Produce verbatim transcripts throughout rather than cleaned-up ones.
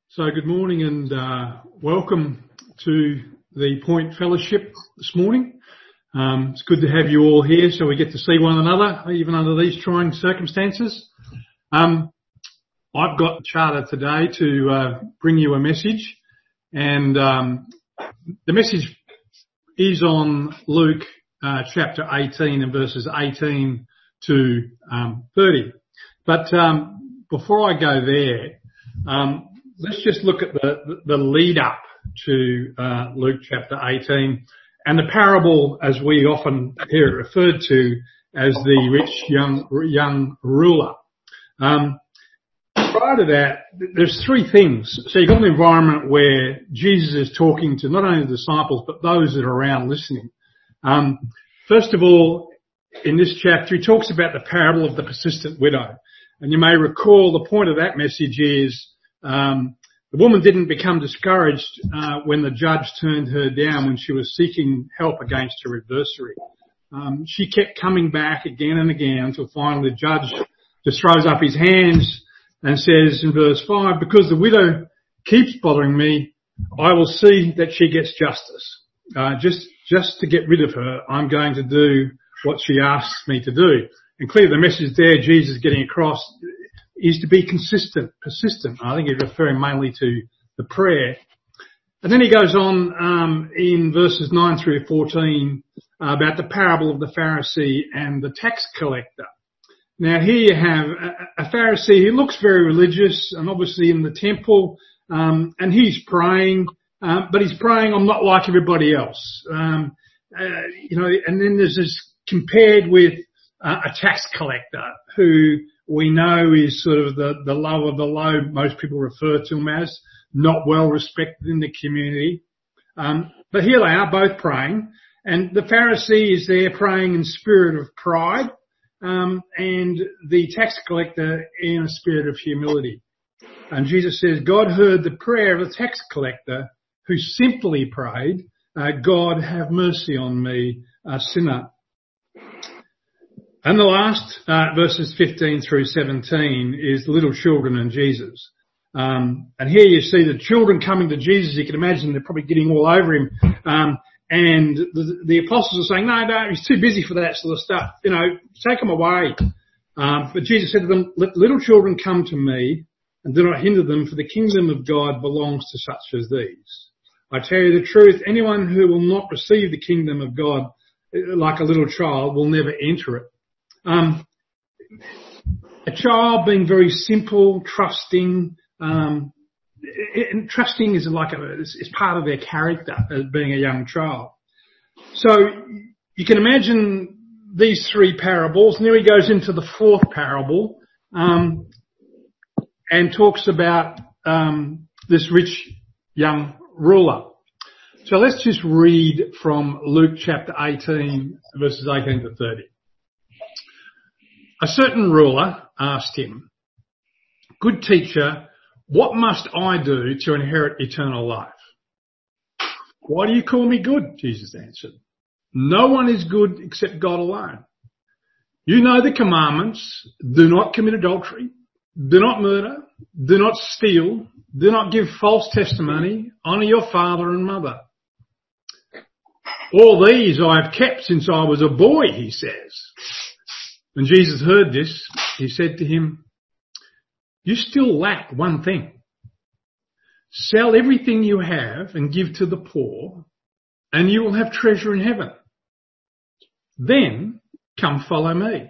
So good morning and uh, welcome to the Point Fellowship this morning. Um, it's good to have you all here so we get to see one another, even under these trying circumstances. Um, I've got the charter today to uh, bring you a message, and um, the message is on Luke uh, chapter eighteen and verses eighteen to um, thirty. But um, before I go there, um, let's just look at the, the lead up to uh, Luke chapter eighteen and the parable, as we often hear it referred to as the rich young young ruler. Um, prior to that, there's three things. So you've got an environment where Jesus is talking to not only the disciples but those that are around listening. Um, first of all, in this chapter, he talks about the parable of the persistent widow. And you may recall the point of that message is Um, the woman didn't become discouraged uh, when the judge turned her down when she was seeking help against her adversary. Um, she kept coming back again and again until finally the judge just throws up his hands and says in verse five, "Because the widow keeps bothering me, I will see that she gets justice. Uh, just, just to get rid of her, I'm going to do what she asks me to do." And clearly the message there Jesus is getting across is to be consistent, persistent. I think he's referring mainly to the prayer. And then he goes on um, in verses nine through fourteen uh, about the parable of the Pharisee and the tax collector. Now here you have a, a Pharisee who looks very religious and obviously in the temple, um, and he's praying, um, but he's praying, "I'm not like everybody else." Um, uh, you know, and then there's this compared with uh, a tax collector who we know is sort of the, the low of the low, most people refer to him as, not well respected in the community. Um, but here they are both praying, and the Pharisee is there praying in spirit of pride, um, and the tax collector in a spirit of humility. And Jesus says, God heard the prayer of the tax collector who simply prayed, uh, "God have mercy on me, a sinner." And the last, uh, verses fifteen through seventeen is the little children and Jesus. Um, and here you see the children coming to Jesus. You can imagine they're probably getting all over him. Um, and the, the apostles are saying, no, no, he's too busy for that sort of stuff. You know, take him away. Um, but Jesus said to them, "Let little children come to me and do not hinder them, for the kingdom of God belongs to such as these. I tell you the truth, anyone who will not receive the kingdom of God like a little child will never enter it." Um, a child being very simple, trusting, um, and trusting is like a, is part of their character as being a young child. So you can imagine these three parables. And then he goes into the fourth parable, um, and talks about, um, this rich young ruler. So let's just read from Luke chapter eighteen, verses eighteen to thirty. A certain ruler asked him, "Good teacher, what must I do to inherit eternal life?" "Why do you call me good?" Jesus answered. "No one is good except God alone. You know the commandments: do not commit adultery, do not murder, do not steal, do not give false testimony, honour your father and mother." "All these I have kept since I was a boy," he says. When Jesus heard this, he said to him, "You still lack one thing. Sell everything you have and give to the poor, and you will have treasure in heaven. Then come follow me."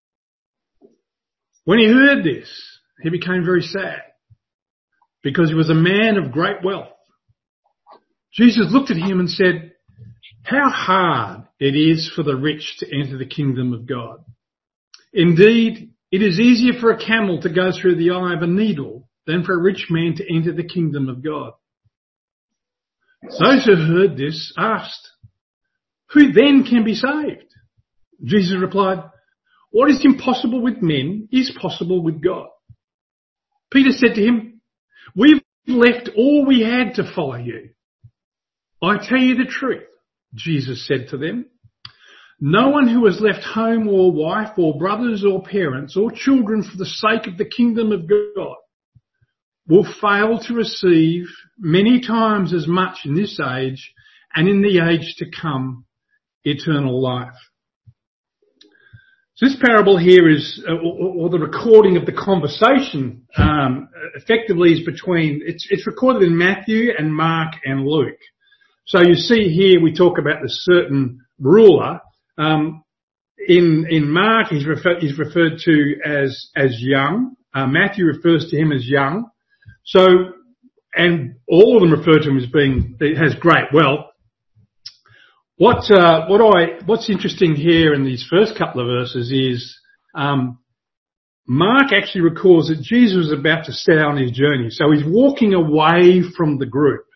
When he heard this, he became very sad, because he was a man of great wealth. Jesus looked at him and said, "How hard it is for the rich to enter the kingdom of God. Indeed, it is easier for a camel to go through the eye of a needle than for a rich man to enter the kingdom of God." Those who heard this asked, "Who then can be saved?" Jesus replied, "What is impossible with men is possible with God." Peter said to him, "We've left all we had to follow you." "I tell you the truth," Jesus said to them, "no one who has left home or wife or brothers or parents or children for the sake of the kingdom of God will fail to receive many times as much in this age and in the age to come eternal life. So this parable here is, uh, or, or the recording of the conversation, um, effectively is between, it's, it's recorded in Matthew and Mark and Luke. So you see here we talk about the certain ruler. Um, in, in Mark he's referred, he's referred to as, as young. Uh, Matthew refers to him as young. So, and all of them refer to him as being, he has great wealth. What, uh, what I, what's interesting here in these first couple of verses is, um, Mark actually records that Jesus was about to set out on his journey. So he's walking away from the group.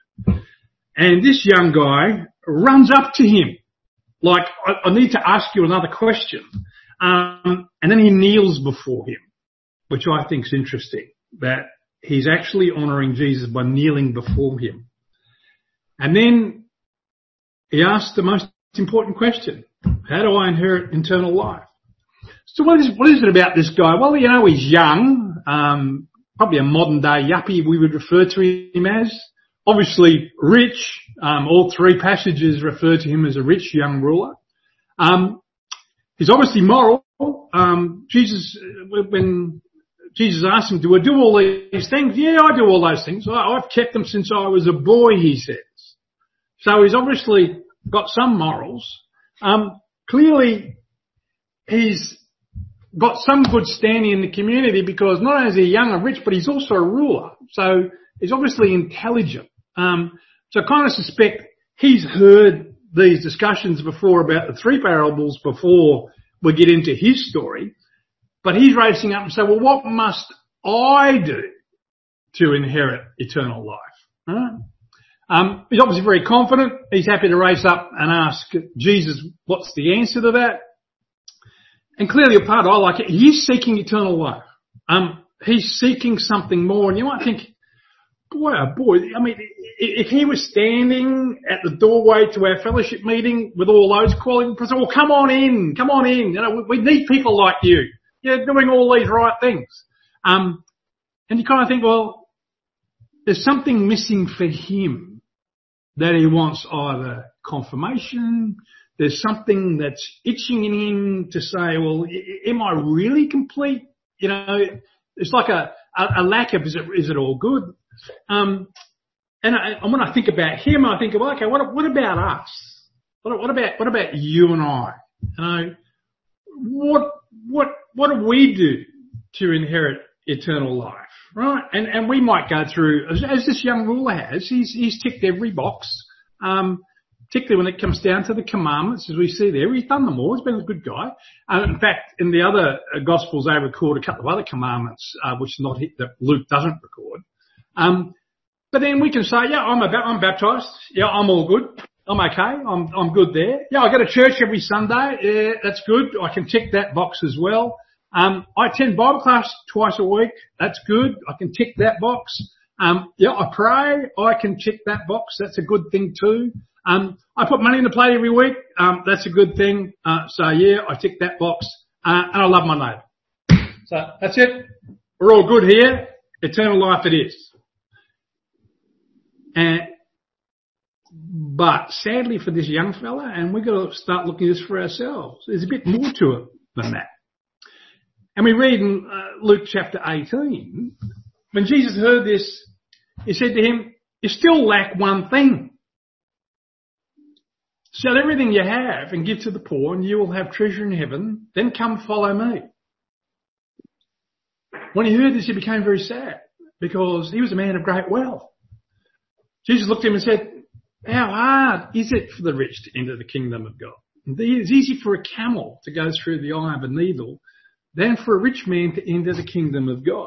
And this young guy runs up to him. Like, I, I need to ask you another question. Um, and then he kneels before him, which I think is interesting, that he's actually honouring Jesus by kneeling before him. And then he asked the most important question: how do I inherit eternal life? So what is, what is it about this guy? Well, you know, he's young, um, probably a modern day yuppie we would refer to him as. Obviously rich, um, all three passages refer to him as a rich young ruler. Um, he's obviously moral. Um, Jesus, when Jesus asked him, do I do all these things? Yeah, I do all those things. I've kept them since I was a boy, he says. So he's obviously got some morals. Um, clearly he's got some good standing in the community because not only is he young and rich, but he's also a ruler. So he's obviously intelligent. Um, so I kind of suspect he's heard these discussions before about the three parables before we get into his story. But he's racing up and saying, well, what must I do to inherit eternal life? Huh? Um, he's obviously very confident. He's happy to race up and ask Jesus, what's the answer to that? And clearly a part I like it, he's seeking eternal life. Um, he's seeking something more. And you might think, boy, oh boy, I mean, if he was standing at the doorway to our fellowship meeting with all those qualities, he'd say, well, come on in, come on in. You know, we, we need people like you. You're doing all these right things. Um, and you kind of think, well, there's something missing for him. That he wants either confirmation, there's something that's itching in him to say, well, am I really complete? You know, it's like a, a, a lack of, is it, is it all good? Um, and, I, and when I think about him, I think, well, okay, what, what about us? What, what about, what about you and I? You know, what, what, what do we do to inherit eternal life? Right, and and we might go through, as, as this young ruler has, he's he's ticked every box, um, particularly when it comes down to the commandments, as we see there. He's done them all. He's been a good guy. Uh, in fact, in the other uh, Gospels, they record a couple of other commandments, uh, which not that Luke doesn't record. Um, but then we can say, yeah, I'm a, I'm baptized. Yeah, I'm all good. I'm okay. I'm I'm good there. Yeah, I go to church every Sunday. Yeah, that's good. I can tick that box as well. Um, I attend Bible class twice a week. That's good. I can tick that box. Um, yeah, I pray. I can tick that box. That's a good thing too. Um, I put money in the plate every week. Um, that's a good thing. Uh, so yeah, I tick that box. Uh, and I love my neighbour. So that's it. We're all good here. Eternal life it is. And, but sadly for this young fella, and we've got to start looking at this for ourselves, there's a bit more to it than that. And we read in uh, Luke chapter eighteen, when Jesus heard this, he said to him, you still lack one thing. Sell everything you have and give to the poor and you will have treasure in heaven. Then come follow me. When he heard this, he became very sad because he was a man of great wealth. Jesus looked at him and said, how hard is it for the rich to enter the kingdom of God? It's easy for a camel to go through the eye of a needle than for a rich man to enter the kingdom of God.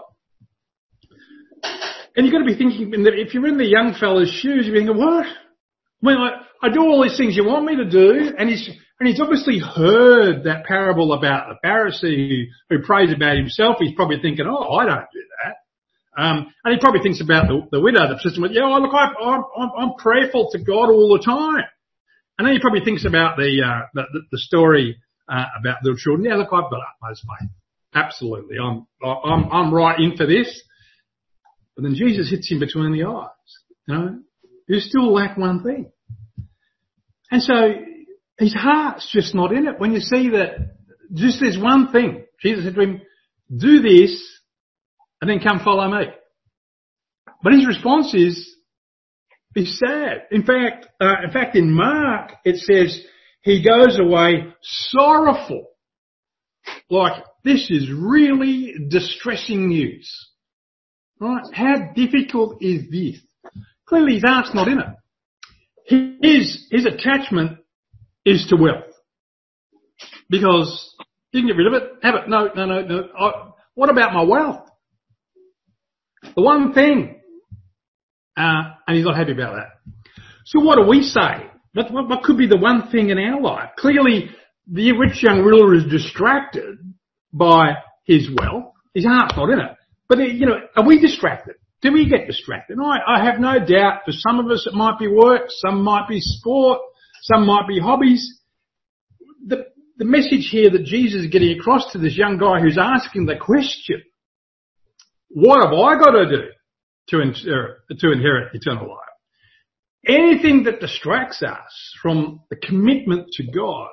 And you've got to be thinking, if you're in the young fella's shoes, you're thinking, what? I mean, I, I do all these things you want me to do, and he's and he's obviously heard that parable about the Pharisee who, who prays about himself. He's probably thinking, oh, I don't do that. Um, and he probably thinks about the, the widow, the sister, yeah, oh, look, I, I'm, I'm prayerful to God all the time. And then he probably thinks about the uh, the, the story uh, about little children. Yeah, look, I've got utmost faith. Absolutely, I'm I'm I'm right in for this. But then Jesus hits him between the eyes. You know, you still lack one thing. And so his heart's just not in it. When you see that just there's one thing. Jesus said to him, do this and then come follow me. But his response is, he's sad. In fact, uh, in fact, in Mark, it says he goes away sorrowful. Like, this is really distressing news. Right? How difficult is this? Clearly his heart's not in it. His, his attachment is to wealth. Because you can get rid of it, have it. No, no, no, no. I, what about my wealth? The one thing. Uh, and he's not happy about that. So what do we say? What, what, what could be the one thing in our life? Clearly, the rich young ruler is distracted by his wealth. His heart's not in it. But, you know, are we distracted? Do we get distracted? I, I have no doubt for some of us it might be work, some might be sport, some might be hobbies. The, the message here that Jesus is getting across to this young guy who's asking the question, what have I got to do to inherit, to inherit eternal life? Anything that distracts us from the commitment to God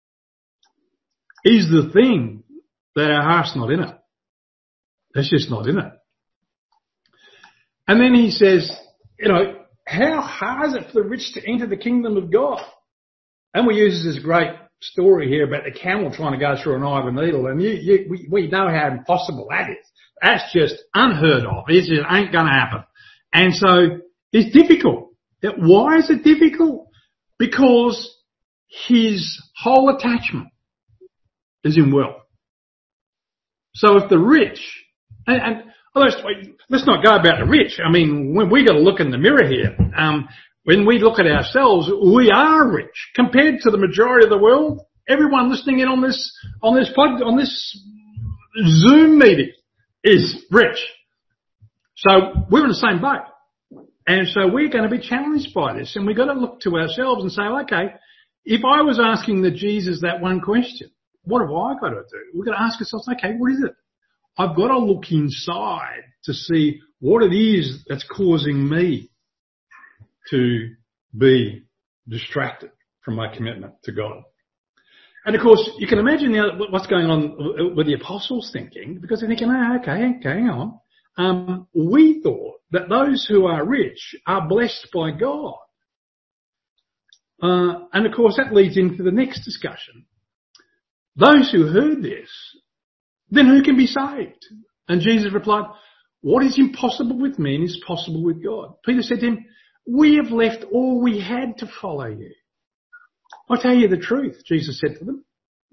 is the thing that our heart's not in it. It's just not in it. And then he says, you know, how hard is it for the rich to enter the kingdom of God? And we use this great story here about the camel trying to go through an eye of a needle. And you, you, we, we know how impossible that is. That's just unheard of. It just ain't going to happen. And so it's difficult. Why is it difficult? Because his whole attachment is in wealth. So if the rich, and, and let's, let's not go about the rich. I mean, when we got to look in the mirror here. Um, when we look at ourselves, we are rich compared to the majority of the world. Everyone listening in on this, on this pod, on this Zoom meeting is rich. So we're in the same boat. And so we're going to be challenged by this. And we've got to look to ourselves and say, okay, if I was asking the Jesus that one question, what have I got to do? We've got to ask ourselves, okay, what is it? I've got to look inside to see what it is that's causing me to be distracted from my commitment to God. And of course, you can imagine now what's going on with the apostles thinking, because they're thinking, oh, okay, okay, hang on. Um, we thought that those who are rich are blessed by God. Uh, and of course that leads into the next discussion. Those who heard this, then who can be saved? And Jesus replied, what is impossible with men is possible with God. Peter said to him, we have left all we had to follow you. I tell you the truth, Jesus said to them.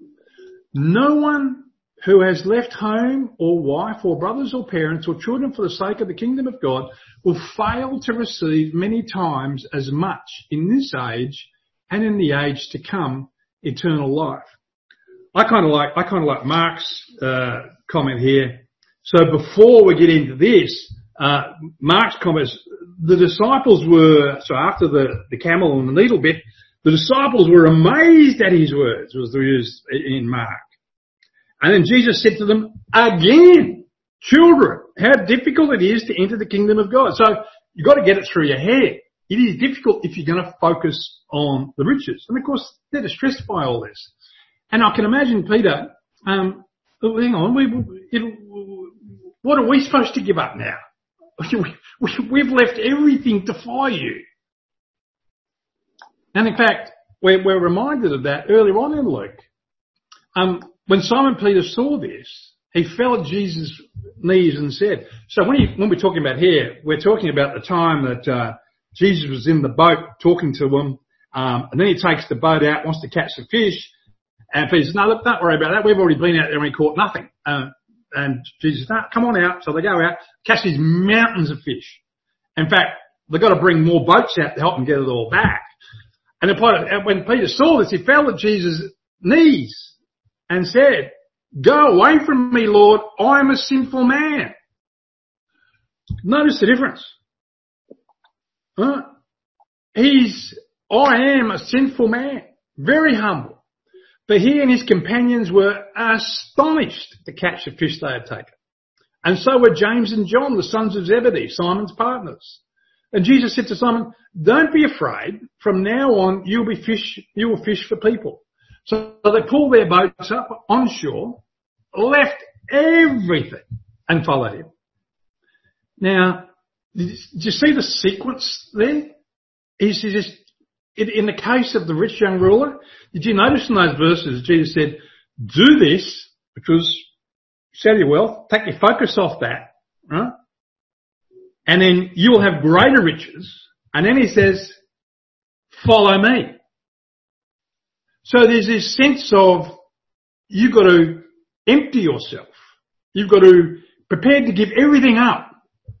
No one who has left home or wife or brothers or parents or children for the sake of the kingdom of God will fail to receive many times as much in this age and in the age to come eternal life. I kind of like, I kind of like Mark's, uh, comment here. So before we get into this, uh, Mark's comments, the disciples were, so after the, the camel and the needle bit, the disciples were amazed at his words, was used in Mark. And then Jesus said to them, again, children, how difficult it is to enter the kingdom of God. So you've got to get it through your head. It is difficult if you're going to focus on the riches. And of course, they're distressed by all this. And I can imagine Peter, um, hang on, we, it, what are we supposed to give up now? We've left everything to follow you. And in fact, we're, we're reminded of that earlier on in Luke. Um, when Simon Peter saw this, he fell at Jesus' knees and said, so when, he, when we're talking about here, we're talking about the time that uh, Jesus was in the boat talking to them, um, and then he takes the boat out, wants to catch the fish, and Peter says, no, look, don't worry about that. We've already been out there and we caught nothing. Uh, and Jesus says, no, come on out. So they go out, catch these mountains of fish. In fact, they've got to bring more boats out to help them get it all back. And when Peter saw this, he fell at Jesus' knees and said, go away from me, Lord, I'm a sinful man. Notice the difference. Huh? He's, I am a sinful man, very humble. But he and his companions were astonished to catch the fish they had taken. And so were James and John, the sons of Zebedee, Simon's partners. And Jesus said to Simon, don't be afraid. From now on, you'll be fish, you will fish for people. So they pulled their boats up on shore, left everything and followed him. Now, did you see the sequence there? He's just, in the case of the rich young ruler, did you notice in those verses, Jesus said, do this because sell your wealth, take your focus off that, right? And then you will have greater riches. And then he says, follow me. So there's this sense of you've got to empty yourself. You've got to prepare to give everything up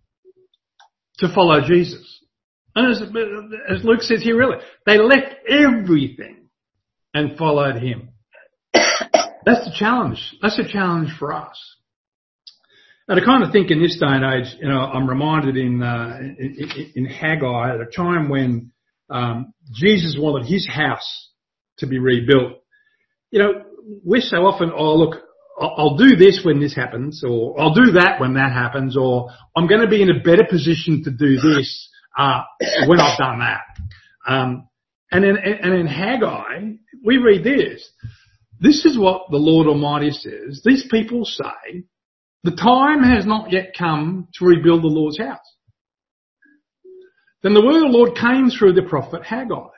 to follow Jesus. And as, as Luke says here earlier, they left everything and followed him. That's the challenge. That's a challenge for us. And I kind of think in this day and age, you know, I'm reminded in, uh, in, in Haggai at a time when, um, Jesus wanted his house to be rebuilt. You know, we're so often, oh look, I'll do this when this happens, or I'll do that when that happens, or I'm going to be in a better position to do this, uh, when I've done that. Um, and in, and in Haggai, we read this. This is what the Lord Almighty says. These people say, the time has not yet come to rebuild the Lord's house. Then the word of the Lord came through the prophet Haggai.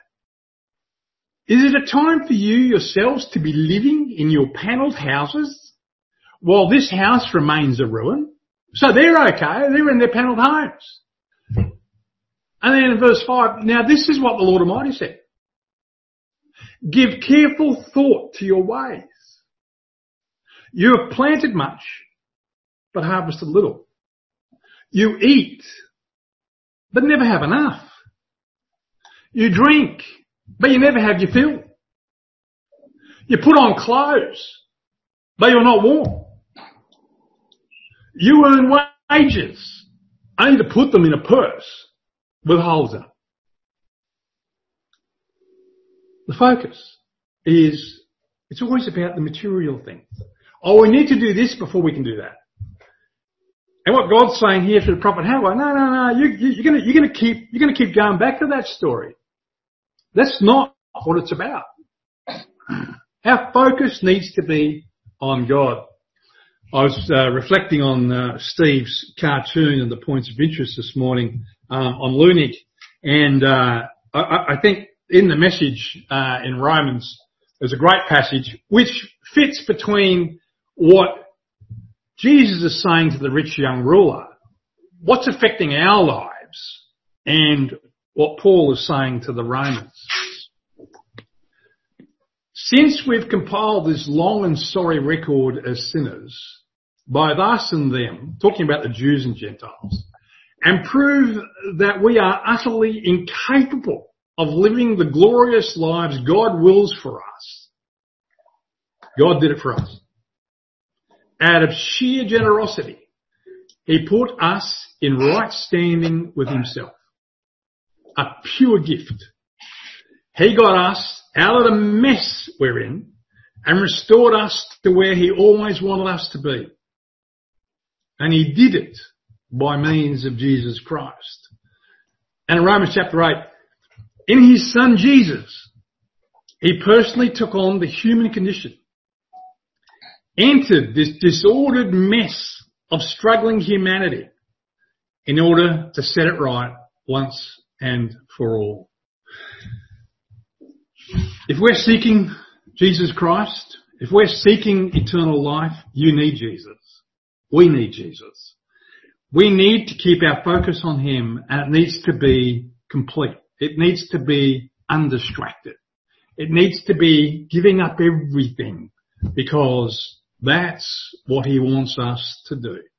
Is it a time for you yourselves to be living in your panelled houses while this house remains a ruin? So they're okay. They're in their panelled homes. And then in verse five, now this is what the Lord Almighty said. Give careful thought to your ways. You have planted much, but harvested little. You eat, but never have enough. You drink, but you never have your fill. You put on clothes, but you're not warm. You earn wages, only to put them in a purse with holes in it. The focus is, it's always about the material things. Oh, we need to do this before we can do that. And what God's saying here to the prophet Haggai, no, no, no, you, you, you're going to, you're going to keep, you're going to keep going back to that story. That's not what it's about. Our focus needs to be on God. I was uh, reflecting on uh, Steve's cartoon and the points of interest this morning uh, on Lunig, and uh, I, I think in the message uh, in Romans, there's a great passage which fits between what Jesus is saying to the rich young ruler, what's affecting our lives, and what Paul is saying to the Romans. Since we've compiled this long and sorry record as sinners, by us and them, talking about the Jews and Gentiles, and prove that we are utterly incapable of living the glorious lives God wills for us. God did it for us. Out of sheer generosity, he put us in right standing with himself. A pure gift. He got us out of the mess we're in and restored us to where he always wanted us to be. And he did it by means of Jesus Christ. And in Romans chapter eight, in his son Jesus, he personally took on the human condition, entered this disordered mess of struggling humanity in order to set it right once and for all. If we're seeking Jesus Christ, if we're seeking eternal life, you need Jesus. We need Jesus. We need to keep our focus on him, and it needs to be complete. It needs to be undistracted. It needs to be giving up everything, because that's what he wants us to do.